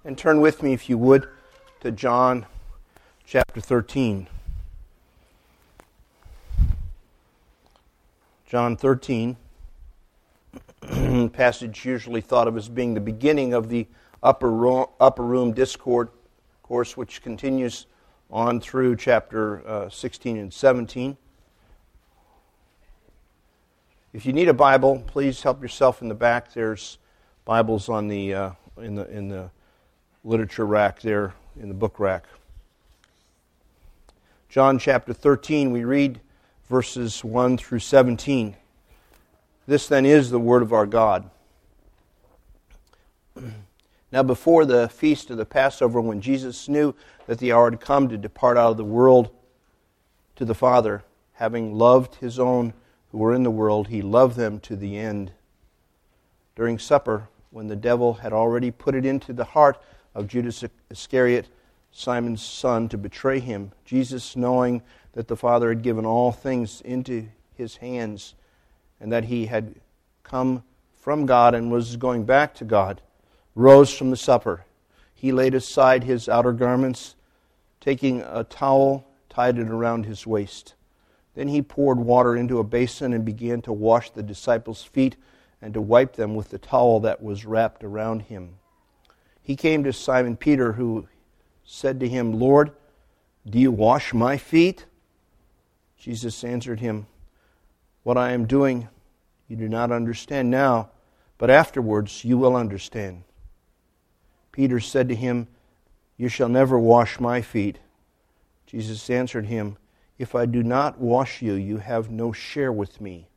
And turn with me, if you would, to John chapter 13. John 13, passage usually thought of as being the beginning of the upper room discourse, which continues on through chapter 16 and 17. If you need a Bible, please help yourself in the back. There's Bibles on the in the literature rack there, in the book rack. John chapter 13, we read verses 1 through 17. This then is the word of our God. Now before the feast of the Passover, when Jesus knew that the hour had come to depart out of the world to the Father, having loved his own who were in the world, he loved them to the end. During supper, when the devil had already put it into the heart of Judas Iscariot, Simon's son, to betray him, Jesus, knowing that the Father had given all things into his hands, and that he had come from God and was going back to God, rose from the supper. He laid aside his outer garments, taking a towel, tied it around his waist. Then he poured water into a basin and began to wash the disciples' feet and to wipe them with the towel that was wrapped around him. He came to Simon Peter, who said to him, "Lord, do you wash my feet?" Jesus answered him, "What I am doing you do not understand now, but afterwards you will understand." Peter said to him, "You shall never wash my feet." Jesus answered him, "If I do not wash you, you have no share with me."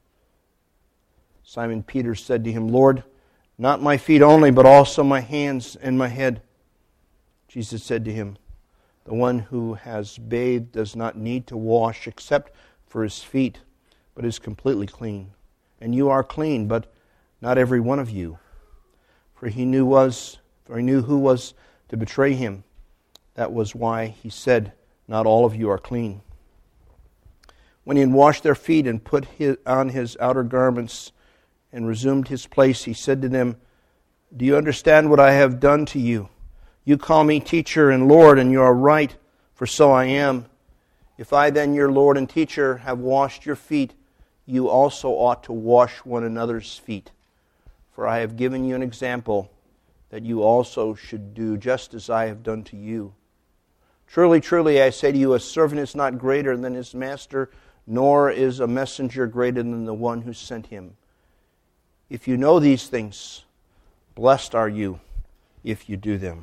Simon Peter said to him, "Lord, not my feet only, but also my hands and my head." Jesus said to him, "The one who has bathed does not need to wash except for his feet, but is completely clean. And you are clean, but not every one of you." For he knew who was to betray him. That was why he said, "Not all of you are clean." When he had washed their feet and put on his outer garments and resumed his place, he said to them, "Do you understand what I have done to you? You call me teacher and Lord, and you are right, for so I am. If I then, your Lord and teacher, have washed your feet, you also ought to wash one another's feet. For I have given you an example that you also should do just as I have done to you. Truly, truly, I say to you, a servant is not greater than his master, nor is a messenger greater than the one who sent him. If you know these things, blessed are you if you do them."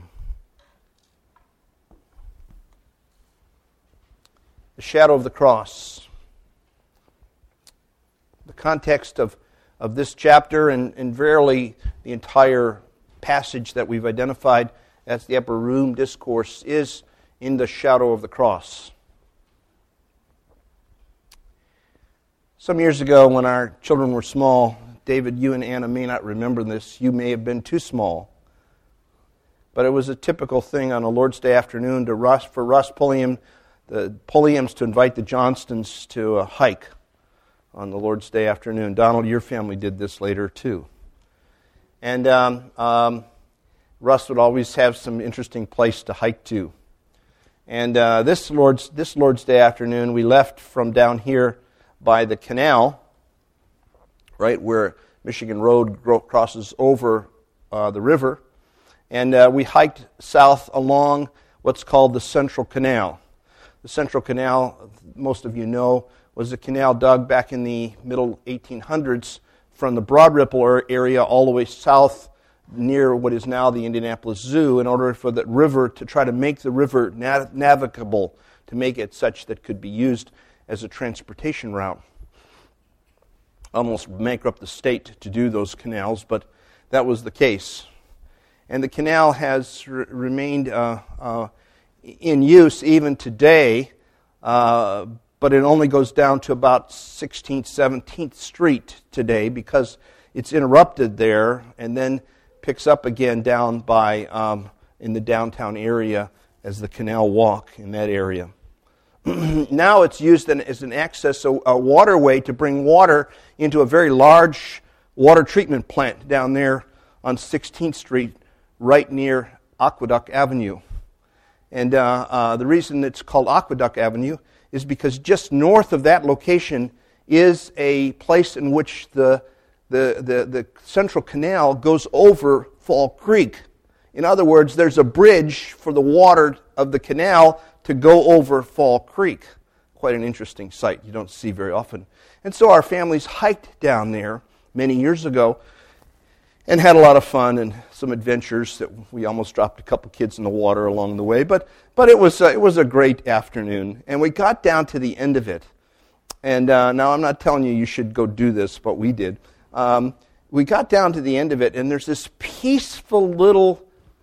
The shadow of the cross. The context of this chapter and verily the entire passage that we've identified as the upper room discourse is in the shadow of the cross. Some years ago when our children were small, David, you and Anna may not remember this, you may have been too small, but it was a typical thing on a Lord's Day afternoon for Russ Pulliam, the Pulliams to invite the Johnstons to a hike on the Lord's Day afternoon. Donald, your family did this later too. And Russ would always have some interesting place to hike to. And this Lord's Day afternoon, we left from down here by the canal, right where Michigan Road crosses over the river, and we hiked south along what's called the Central Canal. The Central Canal, most of you know, was a canal dug back in the middle 1800s from the Broad Ripple area all the way south near what is now the Indianapolis Zoo in order for the river to try to make the river navigable, to make it such that it could be used as a transportation route. Almost bankrupt the state to do those canals, but that was the case. And the canal has remained in use even today, but it only goes down to about 16th, 17th Street today because it's interrupted there and then picks up again down by in the downtown area as the Canal Walk in that area. Now it's used as an access, a waterway to bring water into a very large water treatment plant down there on 16th Street, right near Aqueduct Avenue. And the reason it's called Aqueduct Avenue is because just north of that location is a place in which the Central Canal goes over Fall Creek. In other words, there's a bridge for the water of the canal to go over Fall Creek. Quite an interesting sight you don't see very often. And so our families hiked down there many years ago and had a lot of fun and some adventures that we almost dropped a couple kids in the water along the way. But it was a great afternoon. And we got down to the end of it. And now I'm not telling you should go do this, but we did. We got down to the end of it, and there's this peaceful little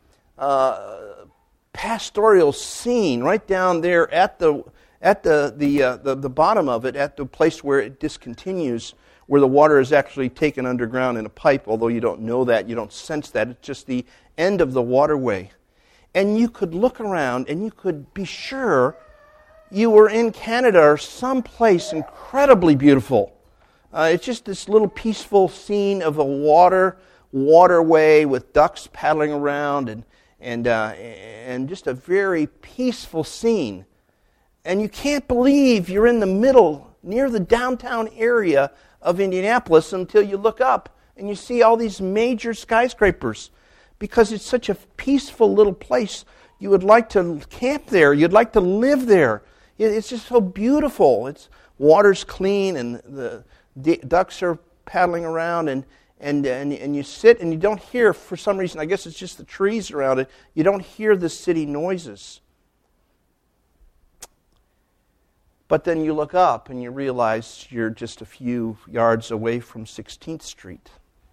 pastoral scene right down there at the bottom of it, at the place where it discontinues, where the water is actually taken underground in a pipe, although you don't know that, you don't sense that. It's just the end of the waterway. And you could look around and you could be sure you were in Canada or someplace incredibly beautiful. It's just this little peaceful scene of a waterway with ducks paddling around and just a very peaceful scene. And you can't believe you're in the middle, near the downtown area of Indianapolis, until you look up and you see all these major skyscrapers. Because it's such a peaceful little place, you would like to camp there, you'd like to live there. It's just so beautiful. Water's clean and the ducks are paddling around and you sit and you don't hear, for some reason, I guess it's just the trees around it, you don't hear the city noises. But then you look up and you realize you're just a few yards away from 16th Street.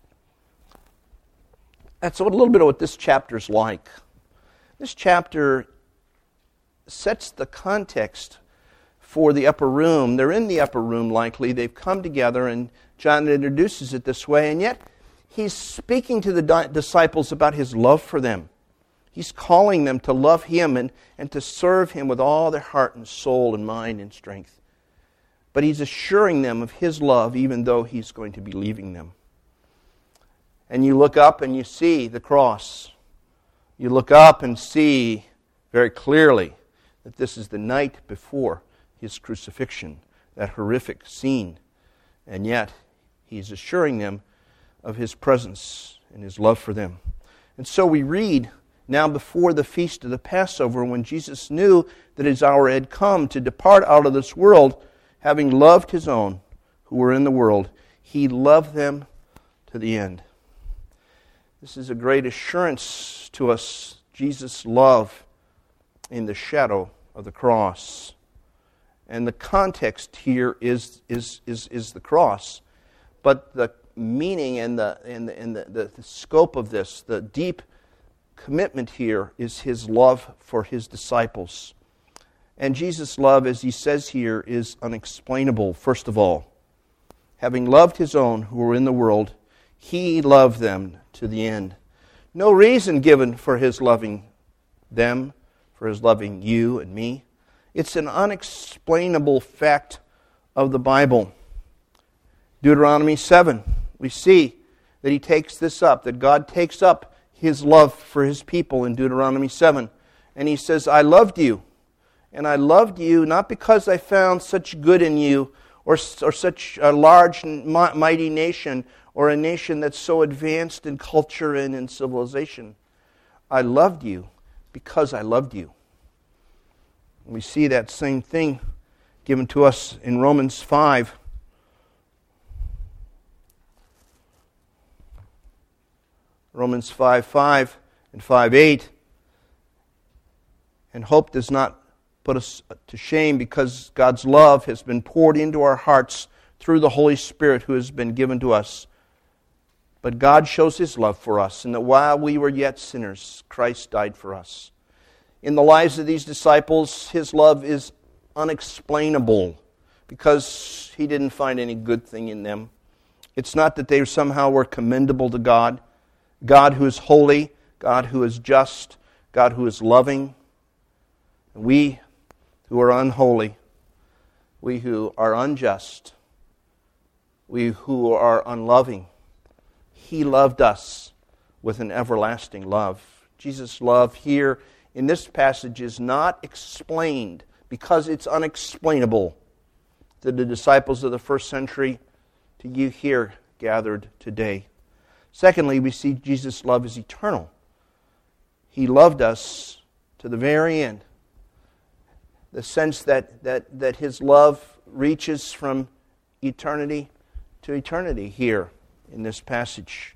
That's a little bit of what this chapter's like. This chapter sets the context for the upper room. They're in the upper room likely. They've come together, and John introduces it this way, and yet he's speaking to the disciples about his love for them. He's calling them to love him and to serve him with all their heart and soul and mind and strength. But he's assuring them of his love even though he's going to be leaving them. And you look up and you see the cross. You look up and see very clearly that this is the night before his crucifixion, that horrific scene. And yet he's assuring them of his presence and his love for them. And so we read, now before the feast of the Passover, when Jesus knew that his hour had come to depart out of this world, having loved his own who were in the world, he loved them to the end. This is a great assurance to us, Jesus' love in the shadow of the cross. And the context here is the cross. But the meaning and the scope of this, the deep commitment here, is his love for his disciples. And Jesus' love, as he says here, is unexplainable, first of all. Having loved his own who were in the world, he loved them to the end. No reason given for his loving them, for his loving you and me. It's an unexplainable fact of the Bible. Deuteronomy 7, we see that he takes this up, that God takes up his love for his people in Deuteronomy 7. And he says, I loved you. And I loved you not because I found such good in you or such a large and mighty nation or a nation that's so advanced in culture and in civilization. I loved you because I loved you. We see that same thing given to us in Romans 5. Romans 5:5 and 5:8. And hope does not put us to shame because God's love has been poured into our hearts through the Holy Spirit who has been given to us. But God shows his love for us, and that while we were yet sinners, Christ died for us. In the lives of these disciples, his love is unexplainable because he didn't find any good thing in them. It's not that they somehow were commendable to God. God who is holy, God who is just, God who is loving. We who are unholy, we who are unjust, we who are unloving, he loved us with an everlasting love. Jesus' love here in this passage is not explained because it's unexplainable to the disciples of the first century, to you here gathered today. Secondly, we see Jesus' love is eternal. He loved us to the very end. The sense that His love reaches from eternity to eternity here in this passage.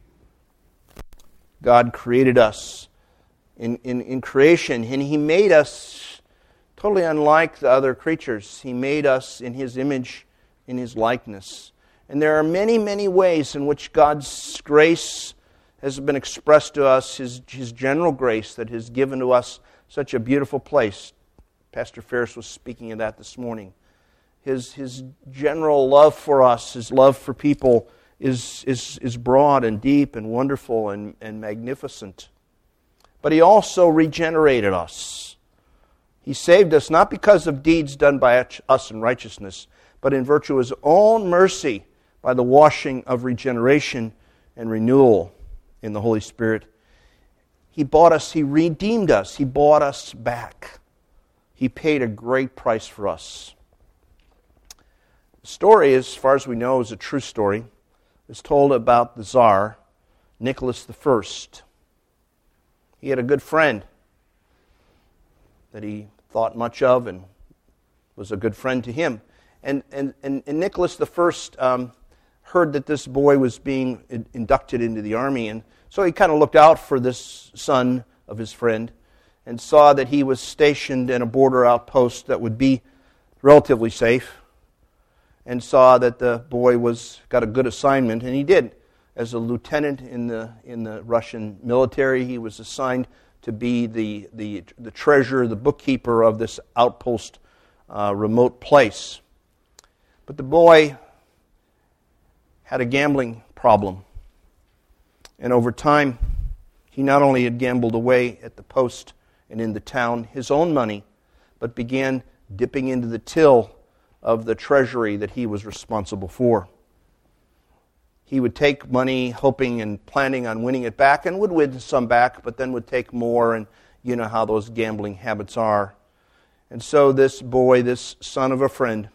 God created us in creation, and He made us totally unlike the other creatures. He made us in His image, in His likeness. And there are many, many ways in which God's grace has been expressed to us, His general grace that has given to us such a beautiful place. Pastor Ferris was speaking of that this morning. His general love for us, His love for people is broad and deep and wonderful and magnificent. But He also regenerated us. He saved us not because of deeds done by us in righteousness, but in virtue of His own mercy by the washing of regeneration and renewal in the Holy Spirit. He bought us, He redeemed us, He bought us back. He paid a great price for us. The story, as far as we know, is a true story. It's told about the Tsar, Nicholas I. He had a good friend that he thought much of and was a good friend to him. And Nicholas I heard that this boy was being inducted into the army, and so he kind of looked out for this son of his friend and saw that he was stationed in a border outpost that would be relatively safe, and saw that the boy got a good assignment, and he did. As a lieutenant in the Russian military, he was assigned to be the treasurer, the bookkeeper of this outpost remote place. But the boy had a gambling problem. And over time, he not only had gambled away at the post and in the town his own money, but began dipping into the till of the treasury that he was responsible for. He would take money hoping and planning on winning it back, and would win some back, but then would take more, and you know how those gambling habits are. And so this boy, this son of a friend,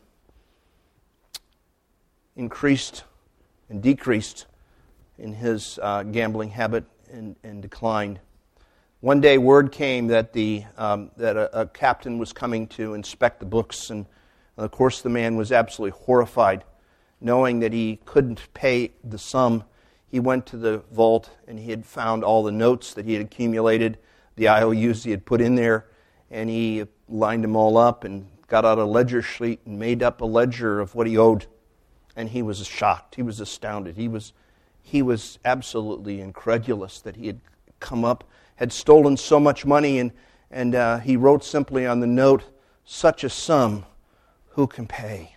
increased and decreased in his gambling habit and declined. One day, word came that a captain was coming to inspect the books, and of course the man was absolutely horrified, knowing that he couldn't pay the sum. He went to the vault and he had found all the notes that he had accumulated, the IOUs he had put in there, and he lined them all up and got out a ledger sheet and made up a ledger of what he owed. And he was shocked. He was astounded. He was absolutely incredulous that he had come up, had stolen so much money, and he wrote simply on the note, "Such a sum, who can pay?"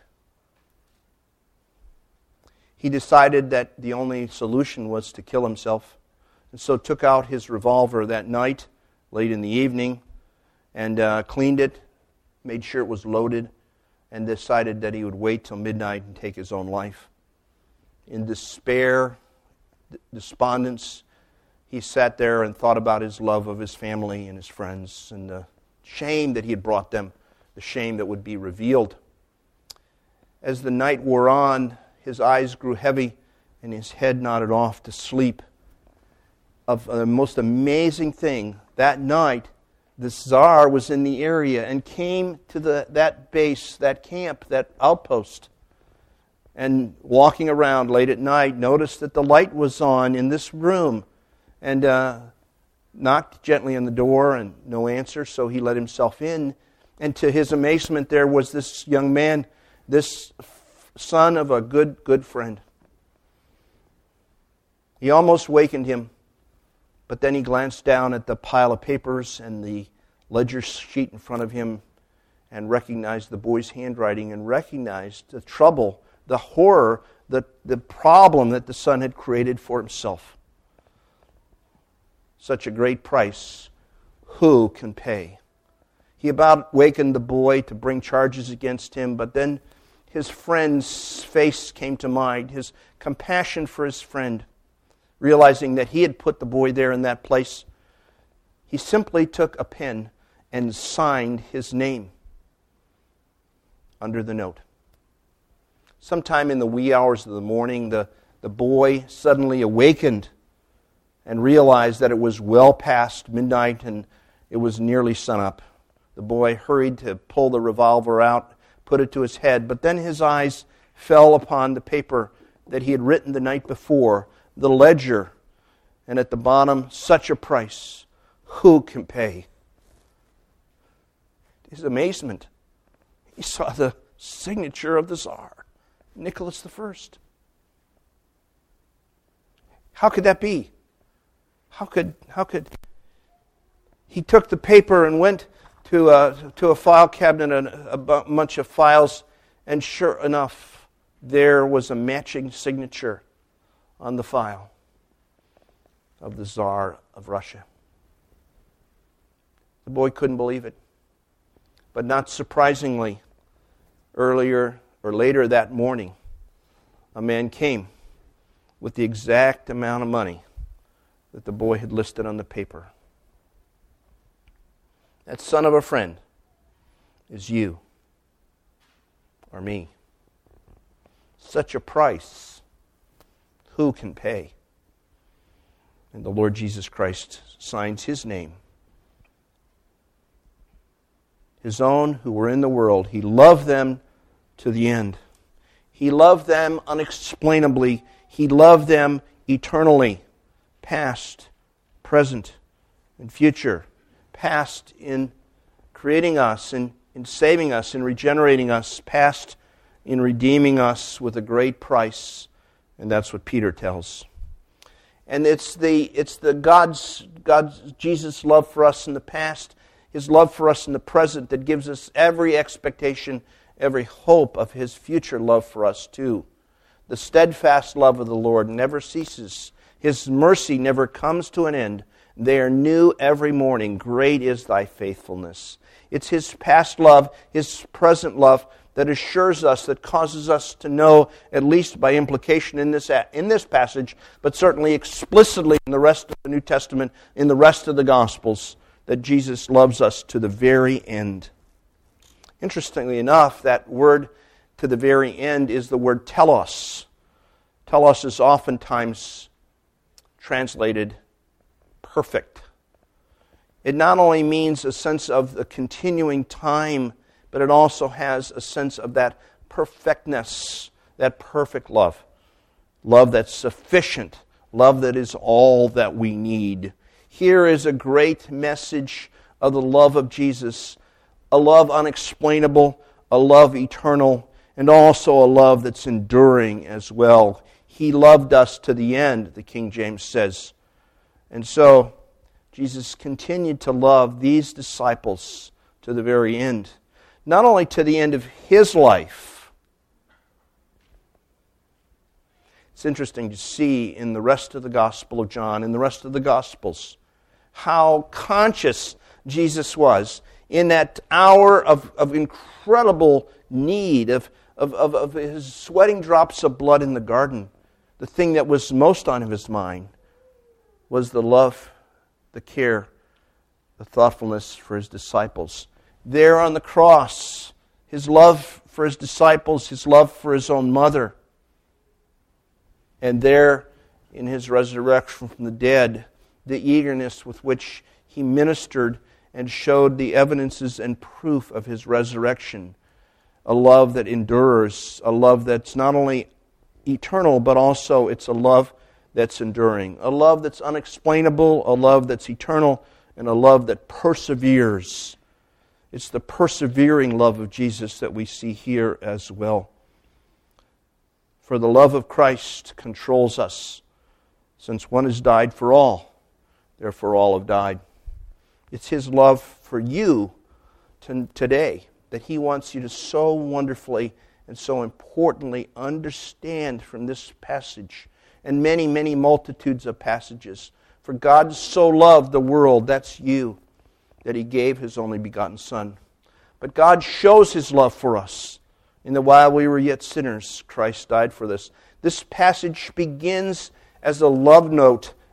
He decided that the only solution was to kill himself, and so took out his revolver that night, late in the evening, and cleaned it, made sure it was loaded, and decided that he would wait till midnight and take his own life. In despair, despondence, he sat there and thought about his love of his family and his friends and the shame that he had brought them, the shame that would be revealed. As the night wore on, his eyes grew heavy and his head nodded off to sleep. Of the most amazing thing, that night, the Tsar was in the area and came to that base, that camp, that outpost. And walking around late at night, noticed that the light was on in this room, and knocked gently on the door, and no answer, so he let himself in. And to his amazement, there was this young man, this son of a good friend. He almost wakened him, but then he glanced down at the pile of papers and the ledger sheet in front of him and recognized the boy's handwriting and recognized the trouble, the horror, the problem that the son had created for himself. Such a great price, who can pay? He about wakened the boy to bring charges against him, but then his friend's face came to mind, his compassion for his friend, realizing that he had put the boy there in that place. He simply took a pen and signed his name under the note. Sometime in the wee hours of the morning, the boy suddenly awakened and realized that it was well past midnight and it was nearly sunup. The boy hurried to pull the revolver out, put it to his head, but then his eyes fell upon the paper that he had written the night before, the ledger, and at the bottom, such a price, who can pay? His amazement, he saw the signature of the Tsar, Nicholas I. How could that be? How could he took the paper and went to a file cabinet and a bunch of files, and sure enough, there was a matching signature on the file of the Tsar of Russia. The boy couldn't believe it. But not surprisingly, earlier or later that morning, a man came with the exact amount of money that the boy had listed on the paper. That son of a friend is you or me. Such a price, who can pay? And the Lord Jesus Christ signs his name. His own who were in the world, he loved them to the end. He loved them unexplainably. He loved them eternally. Past, present, and future. Past in creating us, in saving us, in regenerating us. Past in redeeming us with a great price. And that's what Peter tells. And it's God's Jesus' love for us in the past, His love for us in the present, that gives us every expectation, every hope of His future love for us too. The steadfast love of the Lord never ceases. His mercy never comes to an end. They are new every morning. Great is thy faithfulness. It's His past love, His present love, that assures us, that causes us to know, at least by implication in this passage, but certainly explicitly in the rest of the New Testament, in the rest of the Gospels, that Jesus loves us to the very end. Interestingly enough, that word to the very end is the word telos. Telos is oftentimes translated perfect. It not only means a sense of the continuing time, but it also has a sense of that perfectness, that perfect love. Love that's sufficient, love that is all that we need. Here is a great message of the love of Jesus, a love unexplainable, a love eternal, and also a love that's enduring as well. He loved us to the end, the King James says. And so, Jesus continued to love these disciples to the very end. Not only to the end of His life. It's interesting to see in the rest of the Gospel of John, in the rest of the Gospels, how conscious Jesus was in that hour of incredible need, of His sweating drops of blood in the garden. The thing that was most on His mind was the love, the care, the thoughtfulness for His disciples. There on the cross, His love for His disciples, His love for His own mother. And there in His resurrection from the dead, the eagerness with which He ministered and showed the evidences and proof of His resurrection. A love that endures, a love that's not only eternal, but also it's a love that's enduring. A love that's unexplainable, a love that's eternal, and a love that perseveres. It's the persevering love of Jesus that we see here as well. For the love of Christ controls us. Since one has died for all, therefore all have died. It's His love for you today that He wants you to so wonderfully and so importantly understand from this passage and many, many multitudes of passages. For God so loved the world, that's you, that He gave His only begotten Son. But God shows His love for us in that while we were yet sinners, Christ died for us. This passage begins as a love note,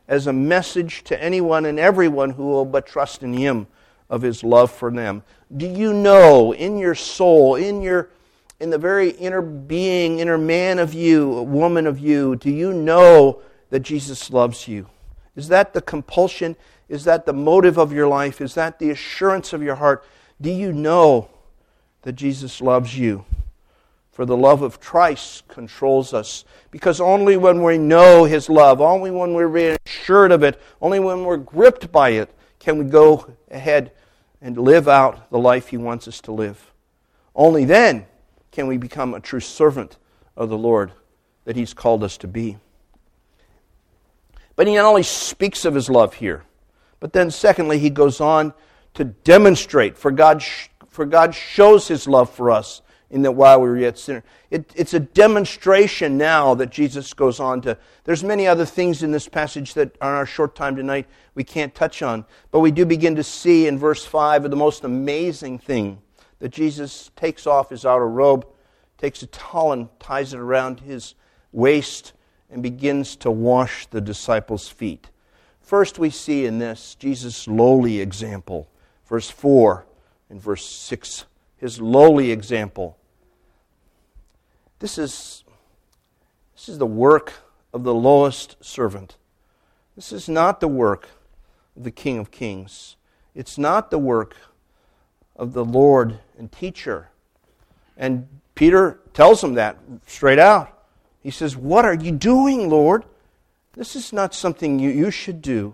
as a message to anyone and everyone who will but trust in Him of His love for them. Do you know in your soul, in the very inner being, inner man of you, woman of you, do you know that Jesus loves you? Is that the compulsion? Is that the motive of your life? Is that the assurance of your heart? Do you know that Jesus loves you? For the love of Christ controls us. Because only when we know His love, only when we're reassured of it, only when we're gripped by it, can we go ahead and live out the life He wants us to live. Only then can we become a true servant of the Lord that He's called us to be. But He not only speaks of His love here, but then secondly, He goes on to demonstrate, for God shows His love for us in that while we were yet sinners. It's a demonstration now that Jesus goes on to. There's many other things in this passage that on our short time tonight we can't touch on. But we do begin to see in verse 5 the most amazing thing, that Jesus takes off His outer robe, takes a towel and ties it around His waist, and begins to wash the disciples' feet. First we see in this Jesus' lowly example. Verse 4 and verse 6. His lowly example. This is the work of the lowest servant. This is not the work of the King of Kings. It's not the work of the Lord and teacher. And Peter tells him that straight out. He says, "What are you doing, Lord? This is not something you should do."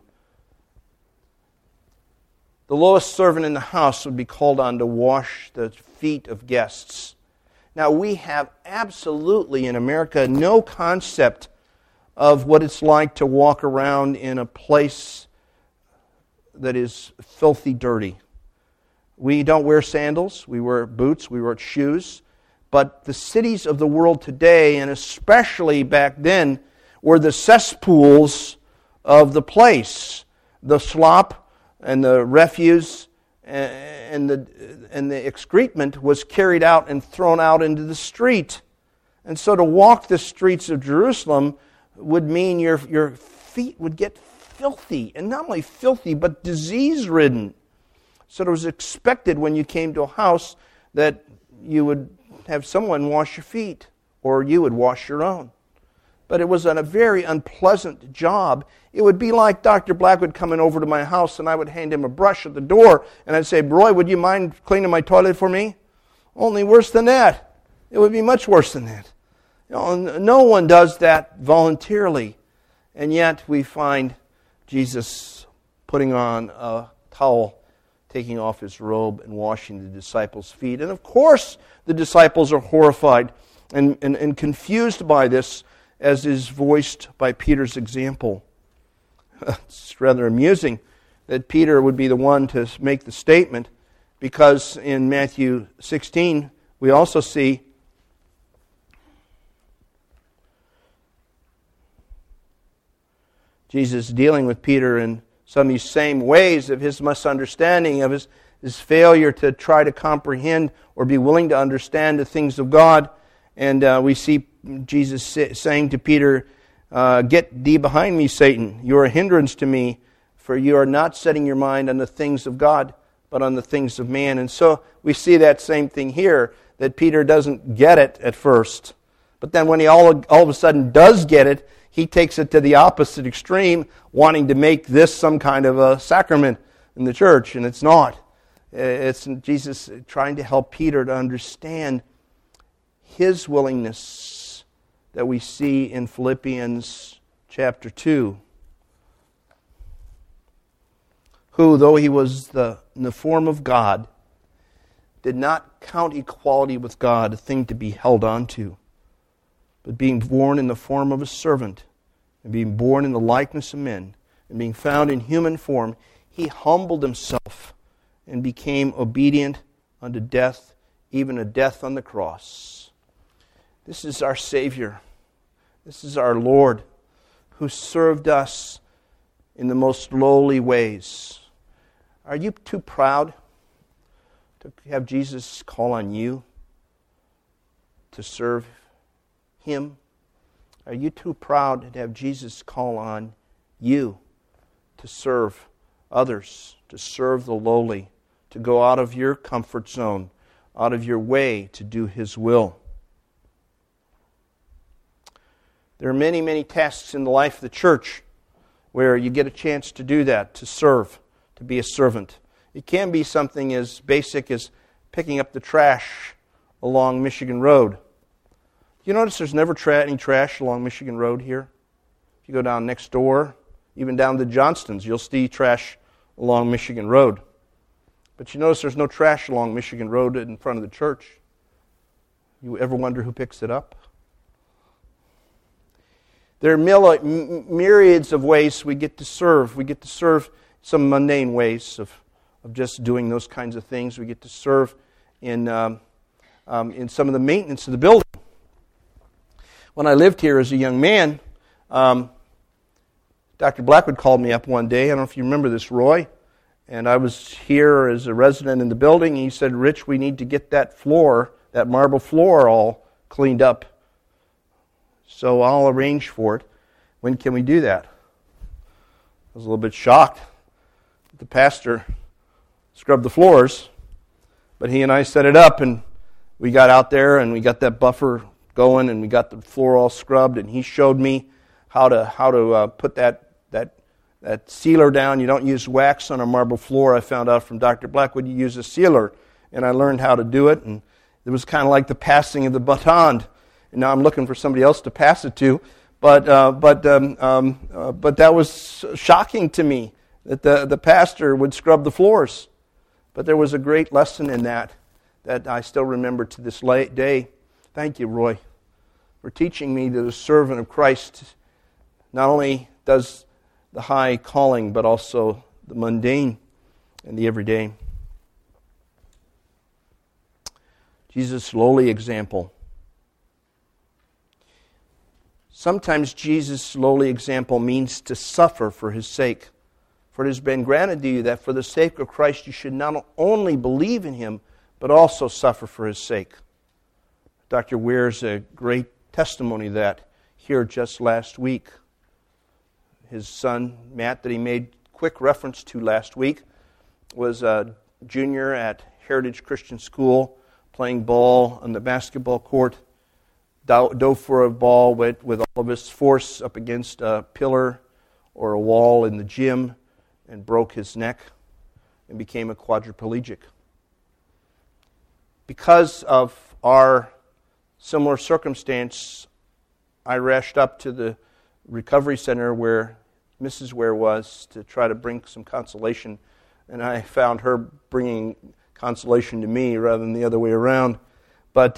The lowest servant in the house would be called on to wash the feet of guests. Now, we have absolutely in America no concept of what it's like to walk around in a place that is filthy dirty. We don't wear sandals, we wear boots, we wear shoes. But the cities of the world today, and especially back then, were the cesspools of the place. The slop and the refuse and the excrement was carried out and thrown out into the street. And so to walk the streets of Jerusalem would mean your feet would get filthy. And not only filthy, but disease-ridden. So it was expected when you came to a house that you would have someone wash your feet, or you would wash your own. But it was a very unpleasant job. It would be like Dr. Blackwood coming over to my house and I would hand him a brush at the door and I'd say, "Roy, would you mind cleaning my toilet for me?" Only worse than that. It would be much worse than that. No one does that voluntarily. And yet we find Jesus putting on a towel, taking off his robe and washing the disciples' feet. And of course the disciples are horrified and confused by this, as is voiced by Peter's example. It's rather amusing that Peter would be the one to make the statement, because in Matthew 16 we also see Jesus dealing with Peter in some of these same ways of his misunderstanding, of his failure to try to comprehend or be willing to understand the things of God. And we see Jesus saying to Peter, "Get thee behind me, Satan. You are a hindrance to me, for you are not setting your mind on the things of God, but on the things of man." And so we see that same thing here, that Peter doesn't get it at first. But then when he all of a sudden does get it, he takes it to the opposite extreme, wanting to make this some kind of a sacrament in the church, and it's not. It's Jesus trying to help Peter to understand his willingness that we see in Philippians chapter 2. Who, though he was in the form of God, did not count equality with God a thing to be held on to, but being born in the form of a servant, and being born in the likeness of men, and being found in human form, he humbled himself and became obedient unto death, even a death on the cross. This is our Savior. This is our Lord, who served us in the most lowly ways. Are you too proud to have Jesus call on you to serve Him? Are you too proud to have Jesus call on you to serve others, to serve the lowly, to go out of your comfort zone, out of your way to do His will. There are many, many tasks in the life of the church where you get a chance to do that, to serve, to be a servant. It can be something as basic as picking up the trash along Michigan Road. You notice there's never any trash along Michigan Road here? If you go down next door, even down to Johnston's, you'll see trash along Michigan Road. But you notice there's no trash along Michigan Road in front of the church. You ever wonder who picks it up? There are myriads of ways we get to serve. We get to serve some mundane ways of just doing those kinds of things. We get to serve in some of the maintenance of the building. When I lived here as a young man, Dr. Blackwood called me up one day. I don't know if you remember this, Roy. And I was here as a resident in the building. He said, "Rich, we need to get that floor, that marble floor, all cleaned up. So I'll arrange for it. When can we do that?" I was a little bit shocked that the pastor scrubbed the floors. But he and I set it up, and we got out there, and we got that buffer going, and we got the floor all scrubbed, and he showed me how to put that sealer down. You don't use wax on a marble floor. I found out from Dr. Blackwood you use a sealer, and I learned how to do it, and it was kind of like the passing of the baton. And now I'm looking for somebody else to pass it to, but that was shocking to me that the pastor would scrub the floors. But there was a great lesson in that I still remember to this day. Thank you, Roy, for teaching me that a servant of Christ not only does the high calling, but also the mundane and the everyday. Jesus' lowly example. Sometimes Jesus' lowly example means to suffer for His sake. For it has been granted to you that for the sake of Christ you should not only believe in Him, but also suffer for His sake. Dr. Weir's a great testimony of that here just last week. His son, Matt, that he made quick reference to last week, was a junior at Heritage Christian School, playing ball on the basketball court, dove for a ball with all of his force up against a pillar or a wall in the gym, and broke his neck and became a quadriplegic. Because of our similar circumstance, I rushed up to the recovery center where Mrs. Ware was to try to bring some consolation, and I found her bringing consolation to me rather than the other way around. But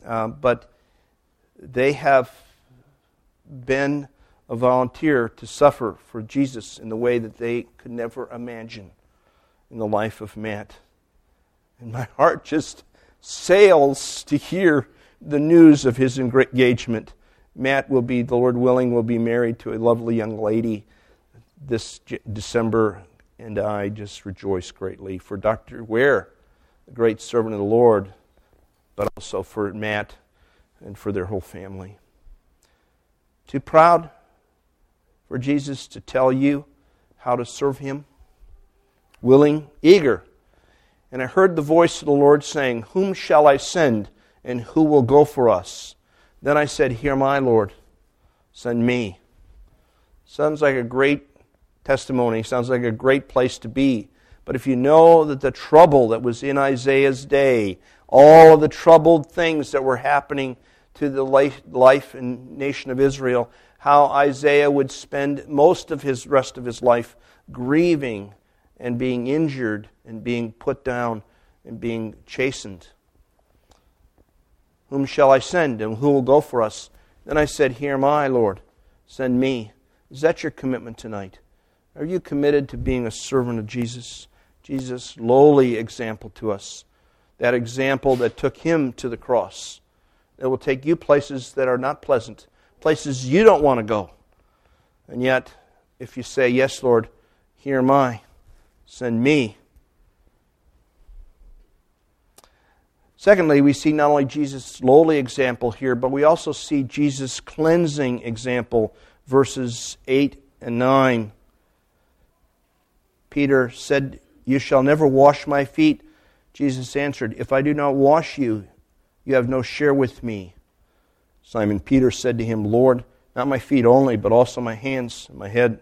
they have been a volunteer to suffer for Jesus in the way that they could never imagine in the life of Matt. And my heart just sails to hear the news of his engagement. Matt will be, the Lord willing, will be married to a lovely young lady this December, and I just rejoice greatly for Dr. Ware, a great servant of the Lord, but also for Matt and for their whole family. Too proud for Jesus to tell you how to serve Him? Willing, eager. And I heard the voice of the Lord saying, "Whom shall I send, and who will go for us?" Then I said, "Here am I, Lord. Send me." Sounds like a great testimony. Sounds like a great place to be. But if you know that the trouble that was in Isaiah's day, all of the troubled things that were happening to the life and nation of Israel, how Isaiah would spend most of his rest of his life grieving and being injured and being put down and being chastened. Whom shall I send, and who will go for us? Then I said, "Here am I, Lord. Send me." Is that your commitment tonight? Are you committed to being a servant of Jesus? Jesus' lowly example to us. That example that took Him to the cross. That will take you places that are not pleasant. Places you don't want to go. And yet, if you say, "Yes, Lord, here am I. Send me." Secondly, we see not only Jesus' lowly example here, but we also see Jesus' cleansing example, verses 8 and 9. Peter said, "You shall never wash my feet." Jesus answered, "If I do not wash you, you have no share with me." Simon Peter said to him, "Lord, not my feet only, but also my hands and my head."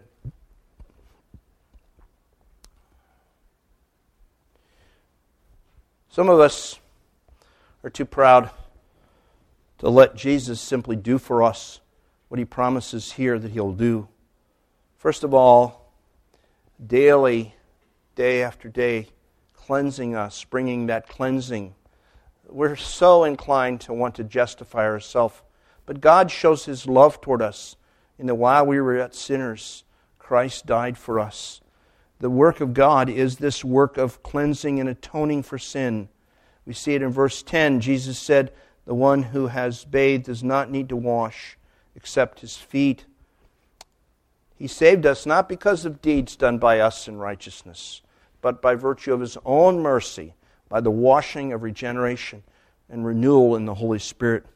Some of us are too proud to let Jesus simply do for us what He promises here that He'll do. First of all, daily, day after day, cleansing us, bringing that cleansing. We're so inclined to want to justify ourselves, but God shows His love toward us in that while we were yet sinners, Christ died for us. The work of God is this work of cleansing and atoning for sin. We see it in verse 10. Jesus said, "The one who has bathed does not need to wash except his feet." He saved us not because of deeds done by us in righteousness, but by virtue of His own mercy, by the washing of regeneration and renewal in the Holy Spirit.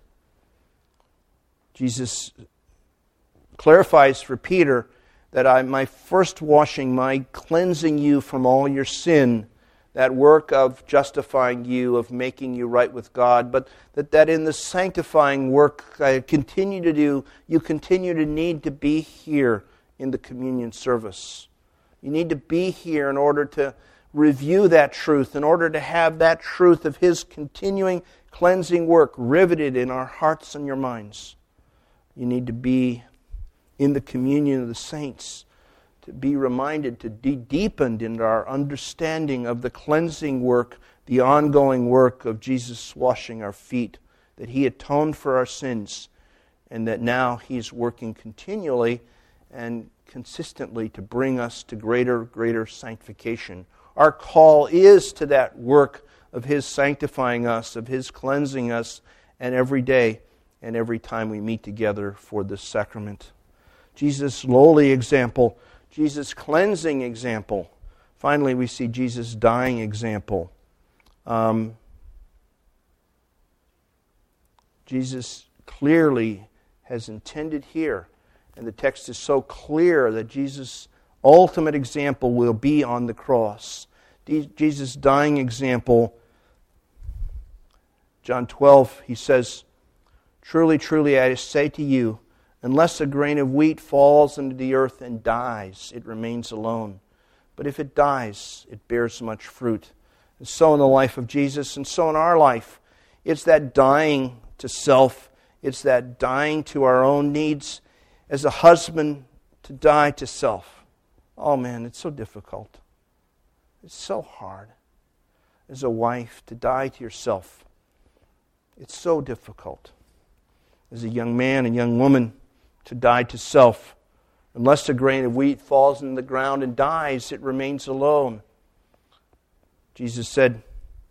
Jesus clarifies for Peter that my first washing, my cleansing you from all your sin, that work of justifying you, of making you right with God, but that in the sanctifying work I continue to do, you continue to need to be here in the communion service. You need to be here in order to review that truth, in order to have that truth of His continuing cleansing work riveted in our hearts and your minds. You need to be in the communion of the saints, to be reminded, to be deepened in our understanding of the cleansing work, the ongoing work of Jesus washing our feet, that He atoned for our sins, and that now He's working continually and consistently to bring us to greater sanctification. Our call is to that work of His sanctifying us, of His cleansing us, and every day and every time we meet together for this sacrament. Jesus' lowly example, Jesus' cleansing example. Finally, we see Jesus' dying example. Jesus clearly has intended here, and the text is so clear that Jesus' ultimate example will be on the cross. Jesus' dying example, John 12, He says, "Truly, truly, I say to you, unless a grain of wheat falls into the earth and dies, it remains alone. But if it dies, it bears much fruit." And so in the life of Jesus, and so in our life, it's that dying to self. It's that dying to our own needs. As a husband, to die to self. Oh man, it's so difficult. It's so hard. As a wife, to die to yourself. It's so difficult. As a young man and young woman, to die to self. Unless a grain of wheat falls in the ground and dies, it remains alone. Jesus said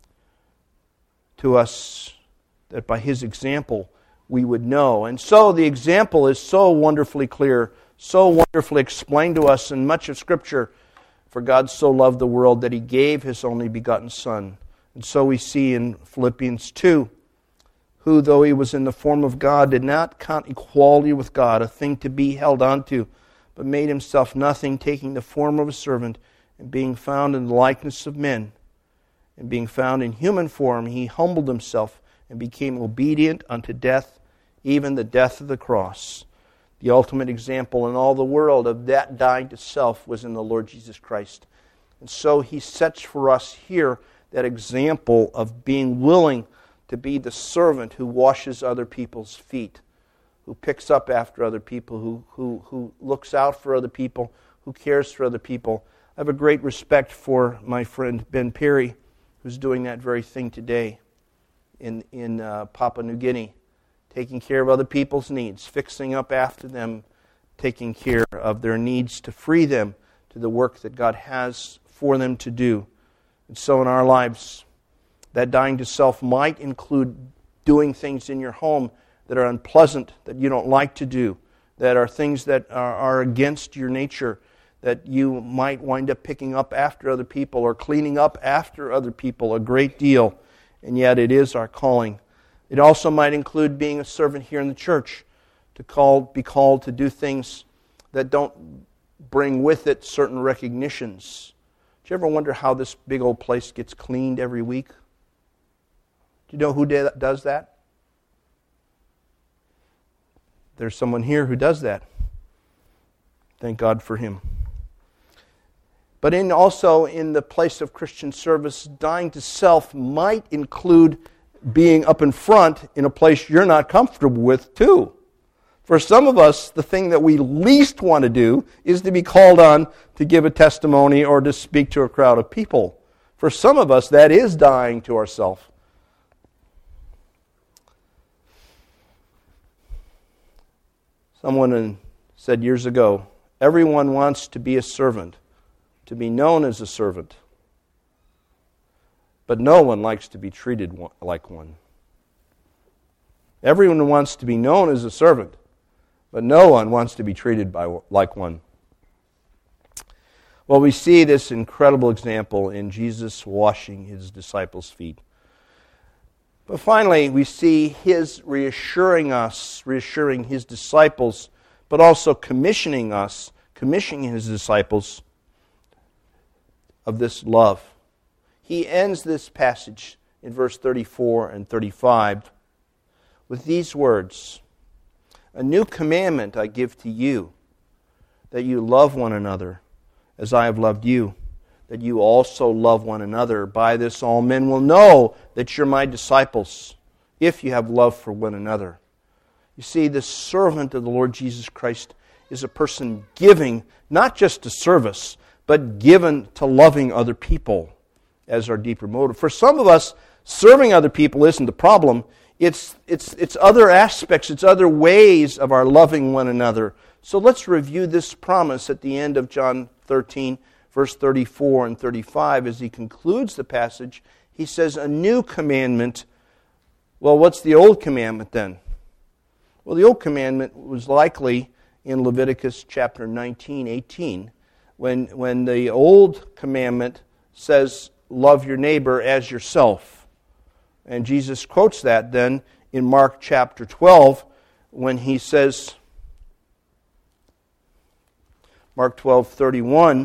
to us that by His example we would know. And so the example is so wonderfully clear, so wonderfully explained to us in much of Scripture. For God so loved the world that He gave His only begotten Son. And so we see in Philippians 2, who, though He was in the form of God, did not count equality with God a thing to be held onto, but made Himself nothing, taking the form of a servant, and being found in the likeness of men. And being found in human form, He humbled Himself and became obedient unto death, even the death of the cross. The ultimate example in all the world of that dying to self was in the Lord Jesus Christ. And so He sets for us here that example of being willing to be the servant who washes other people's feet, who picks up after other people, who looks out for other people, who cares for other people. I have a great respect for my friend Ben Perry, who's doing that very thing today in Papua New Guinea, taking care of other people's needs, fixing up after them, taking care of their needs to free them to the work that God has for them to do. And so in our lives, that dying to self might include doing things in your home that are unpleasant, that you don't like to do, that are things that are against your nature, that you might wind up picking up after other people or cleaning up after other people a great deal, and yet it is our calling. It also might include being a servant here in the church, to be called to do things that don't bring with it certain recognitions. Do you ever wonder how this big old place gets cleaned every week? Do you know who does that? There's someone here who does that. Thank God for him. But also in the place of Christian service, dying to self might include being up in front in a place you're not comfortable with too. For some of us, the thing that we least want to do is to be called on to give a testimony or to speak to a crowd of people. For some of us, that is dying to ourselves. Someone said years ago, everyone wants to be a servant, to be known as a servant. But no one likes to be treated like one. Everyone wants to be known as a servant, but no one wants to be treated like one. Well, we see this incredible example in Jesus washing his disciples' feet. But finally, we see his reassuring his disciples, but also commissioning his disciples of this love. He ends this passage in verse 34 and 35 with these words, "A new commandment I give to you, that you love one another as I have loved you, that you also love one another. By this all men will know that you're my disciples, if you have love for one another." You see, the servant of the Lord Jesus Christ is a person giving, not just to service, but given to loving other people as our deeper motive. For some of us, serving other people isn't the problem. It's other aspects, it's other ways of our loving one another. So let's review this promise at the end of John 13, verse 34 and 35. As he concludes the passage, he says, "A new commandment." Well, what's the old commandment then? Well, the old commandment was likely in Leviticus chapter 19, 18, when the old commandment says, "Love your neighbor as yourself." And Jesus quotes that then in Mark chapter 12 when he says, Mark 12:31,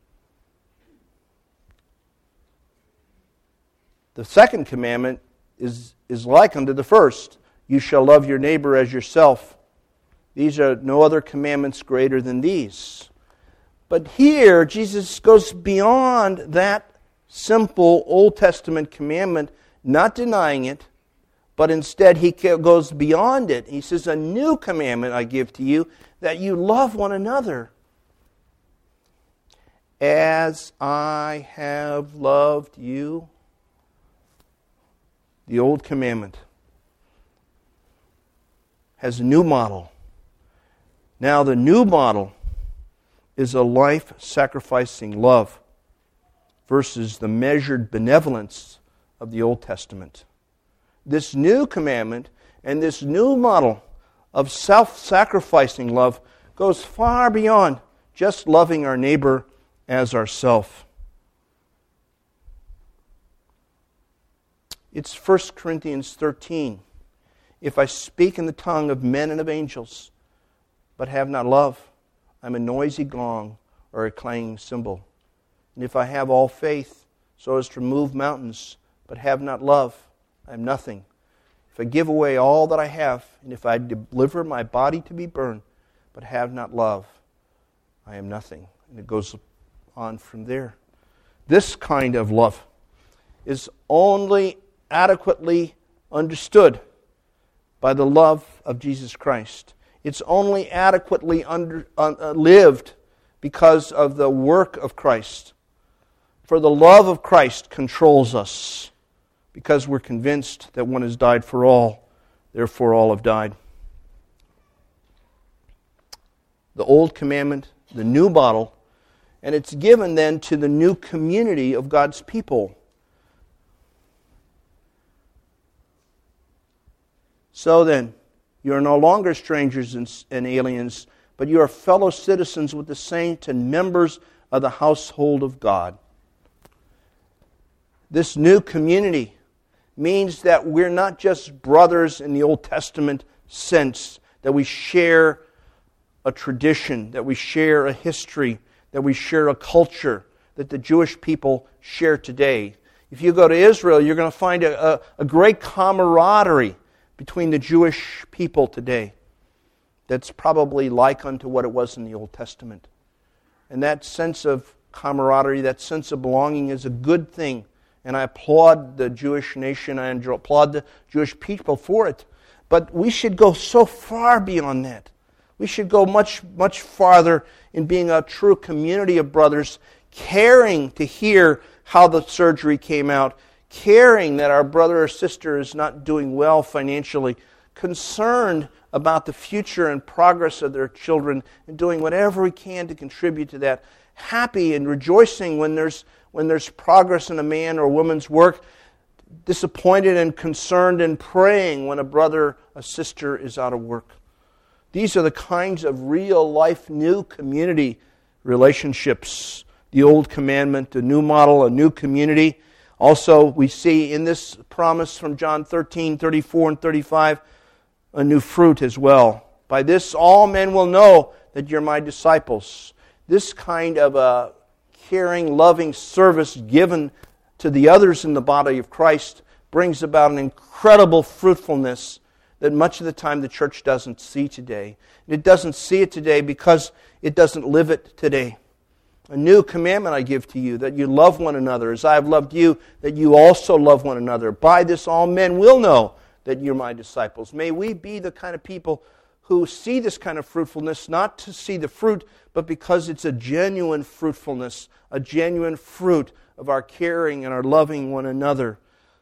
the second commandment is like unto the first. You shall love your neighbor as yourself. These are no other commandments greater than these. But here, Jesus goes beyond that simple Old Testament commandment, not denying it, but instead he goes beyond it. He says, "A new commandment I give to you, that you love one another as I have loved you." The old commandment has a new model. Now the new model is a life-sacrificing love versus the measured benevolence of the Old Testament. This new commandment and this new model of self-sacrificing love goes far beyond just loving our neighbor as ourself. It's 1 Corinthians 13. "If I speak in the tongue of men and of angels, but have not love, I'm a noisy gong or a clanging cymbal. And if I have all faith so as to remove mountains, but have not love, I am nothing. If I give away all that I have, and if I deliver my body to be burned, but have not love, I am nothing." And it goes on from there. This kind of love is only adequately understood by the love of Jesus Christ. It's only adequately lived because of the work of Christ. For the love of Christ controls us, because we're convinced that one has died for all, therefore all have died. The old commandment, the new model, and it's given then to the new community of God's people. So then, you are no longer strangers and aliens, but you are fellow citizens with the saints and members of the household of God. This new community means that we're not just brothers in the Old Testament sense, that we share a tradition, that we share a history, that we share a culture that the Jewish people share today. If you go to Israel, you're going to find a great camaraderie between the Jewish people today that's probably like unto what it was in the Old Testament. And that sense of camaraderie, that sense of belonging is a good thing. And I applaud the Jewish nation, I applaud the Jewish people for it. But we should go so far beyond that. We should go much, much farther in being a true community of brothers, caring to hear how the surgery came out, caring that our brother or sister is not doing well financially, concerned about the future and progress of their children, and doing whatever we can to contribute to that, happy and rejoicing when there's progress in a man or woman's work, disappointed and concerned and praying when a brother or sister is out of work. These are the kinds of real life, new community relationships. The old commandment, a new model, a new community. Also, we see in this promise from John 13, 34 and 35, a new fruit as well. By this all men will know that you're my disciples. This kind of a caring, loving service given to the others in the body of Christ brings about an incredible fruitfulness that much of the time the church doesn't see today. It doesn't see it today because it doesn't live it today. A new commandment I give to you, that you love one another as I have loved you, that you also love one another. By this all men will know that you're my disciples. May we be the kind of people who see this kind of fruitfulness, not to see the fruit, but because it's a genuine fruitfulness, a genuine fruit of our caring and our loving one another.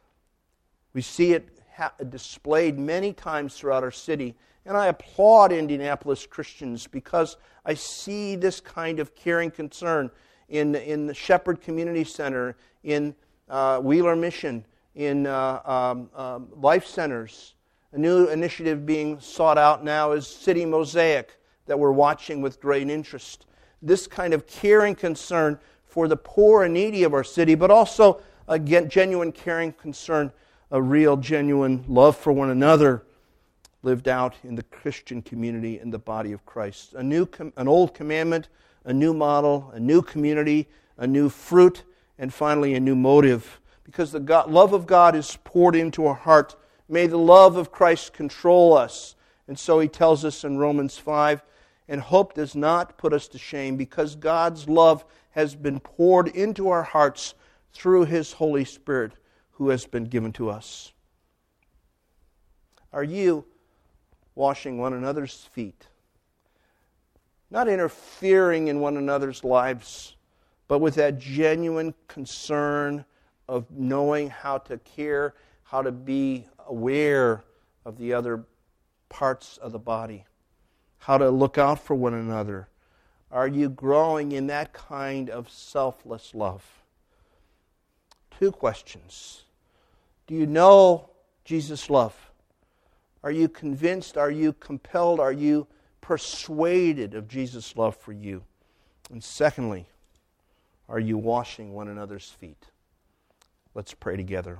We see it displayed many times throughout our city. And I applaud Indianapolis Christians because I see this kind of caring concern in the Shepherd Community Center, in Wheeler Mission, in Life Centers. A new initiative being sought out now is City Mosaic that we're watching with great interest. This kind of caring concern for the poor and needy of our city, but also a genuine caring concern, a real genuine love for one another, lived out in the Christian community in the body of Christ. An old commandment, a new model, a new community, a new fruit, and finally a new motive. Because the love of God is poured into our heart. May the love of Christ control us. And so he tells us in Romans 5, and hope does not put us to shame, because God's love has been poured into our hearts through His Holy Spirit, who has been given to us. Are you washing one another's feet? Not interfering in one another's lives, but with that genuine concern of knowing how to care, how to be aware of the other parts of the body, how to look out for one another. Are you growing in that kind of selfless love? 2 questions. Do you know Jesus' love? Are you convinced? Are you compelled? Are you persuaded of Jesus' love for you? And secondly, are you washing one another's feet? Let's pray together.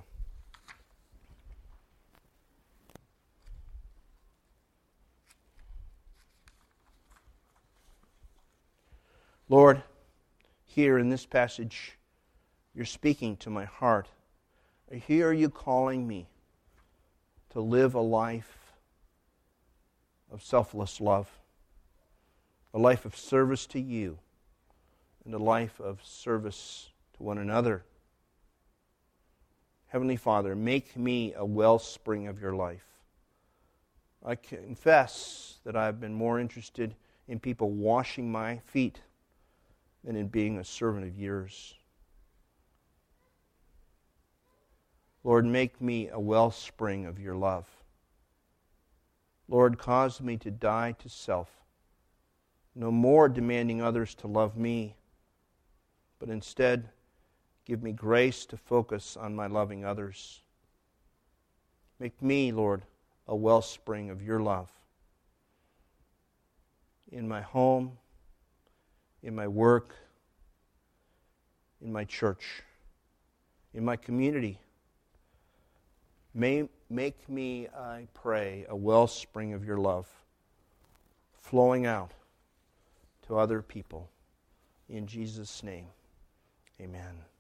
Lord, here in this passage, you're speaking to my heart. Here are you calling me to live a life of selfless love, a life of service to you, and a life of service to one another. Heavenly Father, make me a wellspring of your life. I confess that I've been more interested in people washing my feet than in being a servant of yours. Lord, make me a wellspring of your love. Lord, cause me to die to self, no more demanding others to love me, but instead give me grace to focus on my loving others. Make me, Lord, a wellspring of your love in my home, in my work, in my church, in my community. Make me, I pray, a wellspring of your love, flowing out to other people. In Jesus' name, amen.